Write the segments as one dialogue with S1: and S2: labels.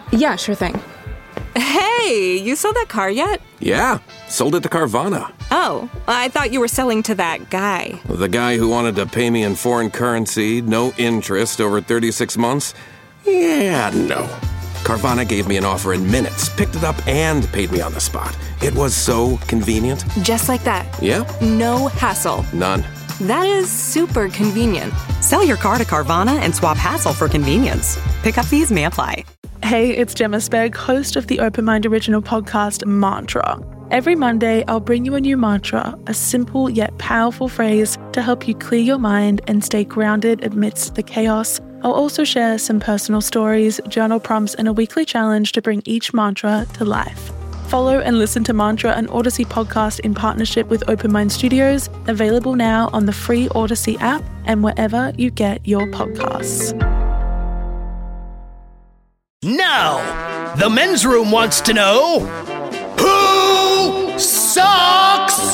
S1: Yeah, sure thing.
S2: Hey, you sold that car yet?
S3: Yeah, sold it to Carvana.
S2: Oh, I thought you were selling to that guy.
S3: The guy who wanted to pay me in foreign currency, no interest, over 36 months? Yeah, no. Carvana gave me an offer in minutes, picked it up, and paid me on the spot. It was so convenient.
S2: Just like that.
S3: Yep.
S2: No hassle.
S3: None.
S2: That is super convenient.
S4: Sell your car to Carvana and swap hassle for convenience. Pickup fees may apply.
S5: Hey, it's Gemma Spegg, host of the Open Mind original podcast, Mantra. Every Monday, I'll bring you a new mantra, a simple yet powerful phrase to help you clear your mind and stay grounded amidst the chaos. I'll also share some personal stories, journal prompts, and a weekly challenge to bring each mantra to life. Follow and listen to Mantra, an Odyssey podcast in partnership with Open Mind Studios, available now on the free Odyssey app and wherever you get your podcasts.
S6: Now, the men's room wants to know, who sucks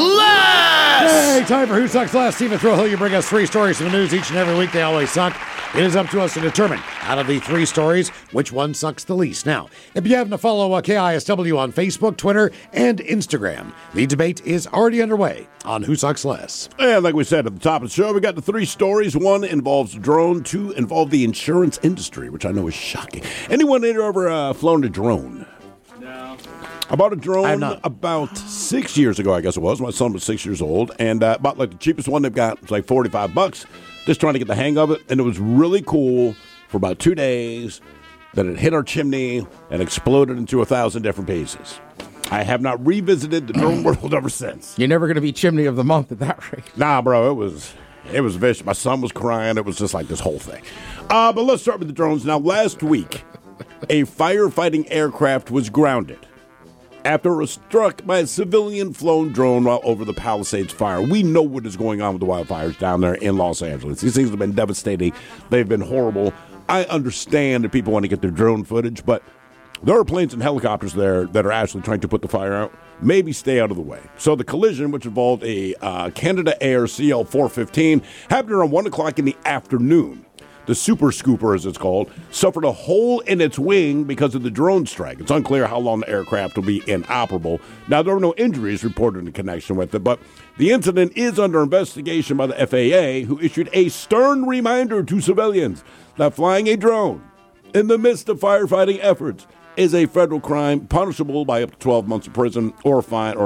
S6: less?
S7: Hey, time for Who Sucks Less. Stephen Throwhill, you bring us 3 stories from the news each and every week. They always suck. It is up to us to determine, out of the 3 stories, which one sucks the least. Now, if you happen to follow KISW on Facebook, Twitter, and Instagram, the debate is already underway on Who Sucks Less.
S8: And like we said at the top of the show, we got the 3 stories. 1 involves a drone, 2 involve the insurance industry, which I know is shocking. Anyone ever flown a drone? No. I bought a drone about 6 years ago, I guess it was. My son was 6 years old, and bought like the cheapest one they've got. It's like $45. Just trying to get the hang of it, and it was really cool for about 2 days. Then it hit our chimney and exploded into 1,000 different pieces. I have not revisited the drone world ever since.
S9: You're never going to be chimney of the month at that rate.
S8: Nah, bro, it was vicious. My son was crying. It was just like this whole thing. But let's start with the drones. Now, last week, a firefighting aircraft was grounded after it was struck by a civilian-flown drone while over the Palisades fire. We know what is going on with the wildfires down there in Los Angeles. These things have been devastating. They've been horrible. I understand that people want to get their drone footage, but there are planes and helicopters there that are actually trying to put the fire out. Maybe stay out of the way. So the collision, which involved a Canada Air CL-415, happened around 1 o'clock in the afternoon. The Super Scooper, as it's called, suffered a hole in its wing because of the drone strike. It's unclear how long the aircraft will be inoperable. Now, there were no injuries reported in connection with it, but the incident is under investigation by the FAA, who issued a stern reminder to civilians that flying a drone in the midst of firefighting efforts is a federal crime punishable by up to 12 months of prison or a fine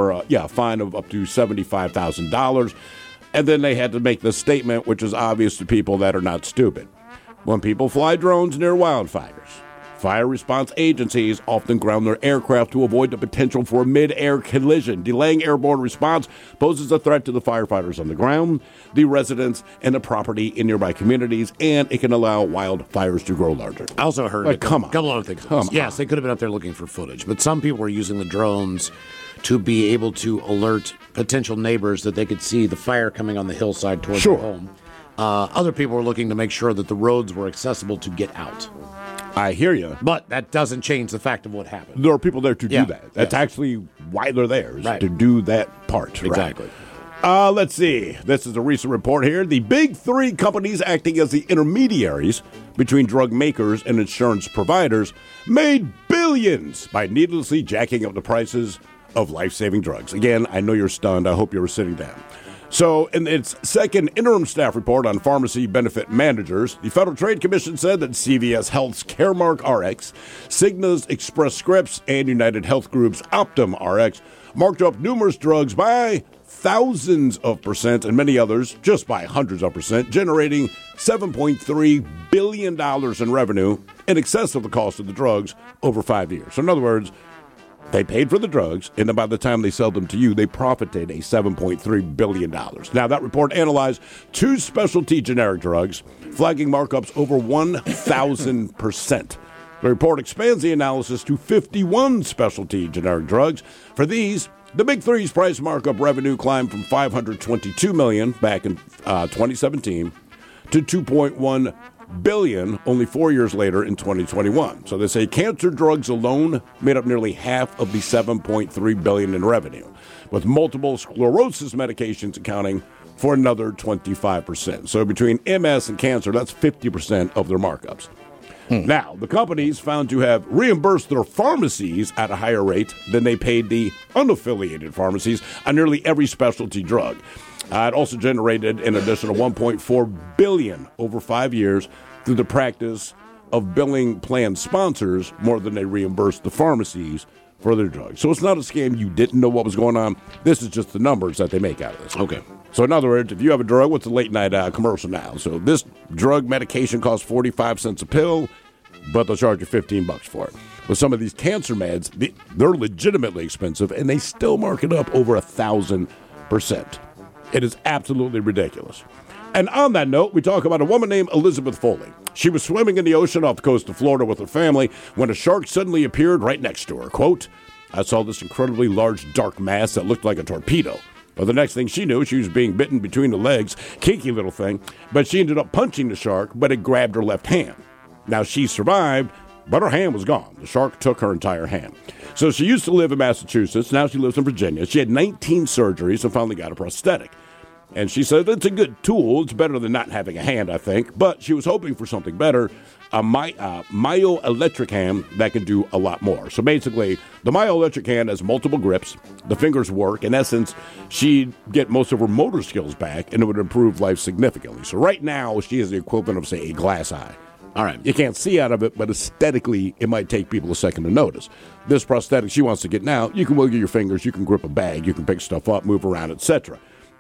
S8: of up to $75,000. And then they had to make this statement, which is obvious to people that are not stupid. When people fly drones near wildfires, fire response agencies often ground their aircraft to avoid the potential for a mid-air collision. Delaying airborne response poses a threat to the firefighters on the ground, the residents, and the property in nearby communities, and it can allow wildfires to grow larger.
S7: I also heard
S8: a
S7: couple other things. Yes, they could have been up there looking for footage, but some people were using the drones to be able to alert potential neighbors that they could see the fire coming on the hillside towards their home. Other people were looking to make sure that the roads were accessible to get out.
S8: I hear you.
S7: But that doesn't change the fact of what happened.
S8: There are people there to do that. That's actually why they're there, is to do that part.
S7: Exactly.
S8: Right? Let's see. This is a recent report here. The big 3 companies acting as the intermediaries between drug makers and insurance providers made billions by needlessly jacking up the prices of life-saving drugs. Again, I know you're stunned. I hope you were sitting down. So, in its second interim staff report on pharmacy benefit managers, the Federal Trade Commission said that CVS Health's Caremark RX, Cigna's Express Scripts, and United Health Group's Optum RX marked up numerous drugs by thousands of percent and many others just by hundreds of percent, generating $7.3 billion in revenue in excess of the cost of the drugs over 5 years. So, in other words, they paid for the drugs, and by the time they sell them to you, they profited a $7.3 billion. Now, that report analyzed 2 specialty generic drugs, flagging markups over 1,000%. The report expands the analysis to 51 specialty generic drugs. For these, the Big Three's price markup revenue climbed from $522 million back in 2017 to $2.1 billion only 4 years later in 2021. So they say cancer drugs alone made up nearly half of the $7.3 billion in revenue, with multiple sclerosis medications accounting for another 25%. So between MS and cancer, that's 50% of their markups. Now, the companies found to have reimbursed their pharmacies at a higher rate than they paid the unaffiliated pharmacies on nearly every specialty drug. It also generated an additional $1.4 billion over 5 years through the practice of billing plan sponsors more than they reimbursed the pharmacies for their drugs. So it's not a scam. You didn't know what was going on. This is just the numbers that they make out of this.
S7: Okay.
S8: So in other words, if you have a drug, what's the late night commercial now? So this drug medication costs 45 cents a pill, but they'll charge you $15 for it. With some of these cancer meds, they're legitimately expensive, and they still mark it up over 1,000%. It is absolutely ridiculous. And on that note, we talk about a woman named Elizabeth Foley. She was swimming in the ocean off the coast of Florida with her family when a shark suddenly appeared right next to her. Quote, "I saw this incredibly large dark mass that looked like a torpedo. But the next thing she knew, she was being bitten between the legs, kinky little thing, but she ended up punching the shark, but it grabbed her left hand. Now, she survived, but her hand was gone. The shark took her entire hand. So she used to live in Massachusetts. Now she lives in Virginia. She had 19 surgeries and finally got a prosthetic. And she said it's a good tool. It's better than not having a hand, I think. But she was hoping for something better, a myoelectric hand that can do a lot more. So basically, the myoelectric hand has multiple grips. The fingers work. In essence, she'd get most of her motor skills back, and it would improve life significantly. So right now, she is the equivalent of, say, a glass eye. All right. You can't see out of it, but aesthetically, it might take people a second to notice. This prosthetic she wants to get now, you can wiggle your fingers, you can grip a bag, you can pick stuff up, move around, etc.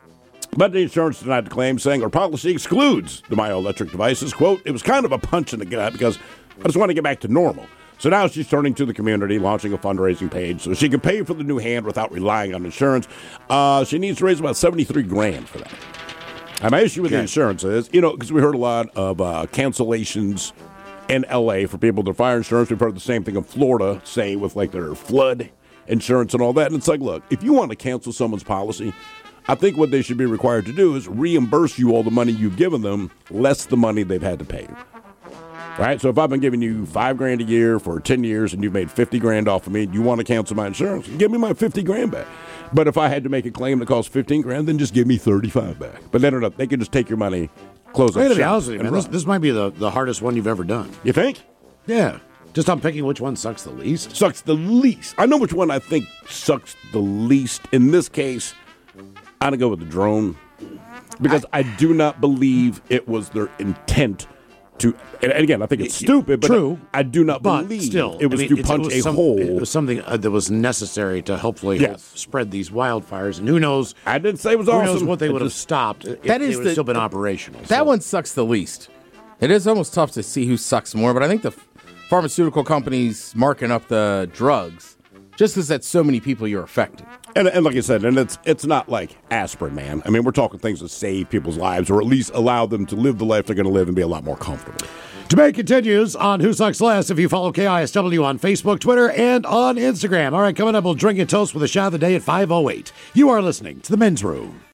S8: But the insurance denied the claim, saying our policy excludes the myoelectric devices. Quote, "It was kind of a punch in the gut because I just want to get back to normal." So now she's turning to the community, launching a fundraising page so she can pay for the new hand without relying on insurance. She needs to raise about $73,000 for that. And my issue with the insurance is, because we heard a lot of cancellations in L.A. for people with their fire insurance. We've heard the same thing in Florida, say, with like their flood insurance and all that. And it's like, look, if you want to cancel someone's policy, I think what they should be required to do is reimburse you all the money you've given them, less the money they've had to pay you. Right? So if I've been giving you $5,000 a year for 10 years and you've made $50,000 off of me, and you want to cancel my insurance, give me my $50,000 back. But if I had to make a claim that costs $15,000, then just give me $35,000 back. But they don't know. They can just take your money, close up shop.
S7: This might be the hardest one you've ever done.
S8: You think?
S7: Yeah. Just on picking which one sucks the least.
S8: Sucks the least. I know which one I think sucks the least. In this case, I'm going to go with the drone. Because I do not believe it was their intent to, and again, I think it's stupid, but
S7: true,
S8: I do not believe
S7: still,
S8: it was to punch a hole.
S7: It was something that was necessary to hopefully help spread these wildfires. And who knows?
S8: I didn't say it was awesome.
S7: Who knows what they would have stopped if they would have still been operational.
S9: That one sucks the least. It is almost tough to see who sucks more, but I think the pharmaceutical companies marking up the drugs just because that's so many people you're affecting.
S8: And like I said, and it's not like aspirin, man. I mean, we're talking things that save people's lives or at least allow them to live the life they're going to live and be a lot more comfortable.
S7: Debate continues on Who Sucks Less if you follow KISW on Facebook, Twitter, and on Instagram. All right, coming up, we'll drink and toast with a shot of the day at 5:08. You are listening to The Men's Room.